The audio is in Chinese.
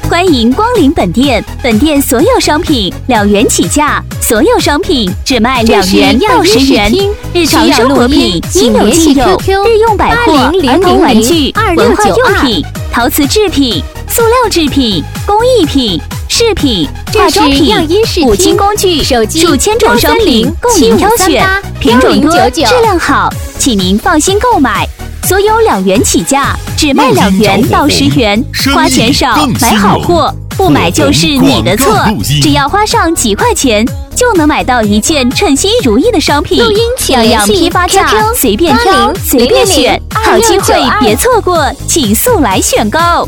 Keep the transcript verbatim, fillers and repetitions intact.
欢迎光临本店，本店所有商品两元起价，所有商品只卖两元到十元。日常生活品应有尽有，日用百货、儿童玩具、文化用品、陶瓷制品、塑料制品、工艺品、饰品、化妆品、五金工具，数千种商品供您挑选，品种多，质量好，请您放心购买。所有两元起价，只卖两元到十元，花钱少买好货，不买就是你的错。只要花上几块钱，就能买到一件称心如意的商品。样样批发价，随便挑，随便选，好机会别错过，请速来选购。